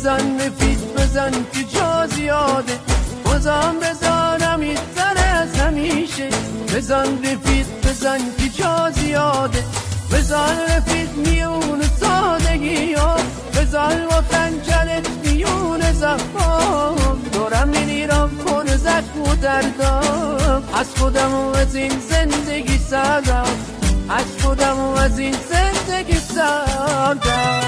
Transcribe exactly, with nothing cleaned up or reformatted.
بزن رفیق بزن که جا زیاده، بازم بزنم این تر از همیشه. بزن رفیق بزن که جا زیاده، بزن رفیق میون سادگی ها، بزن با خنجرت میون زخمام. دورم میرم کن زخم و دردم، از خودم و از این زندگی سردم، از خودم و از این زندگی سردم.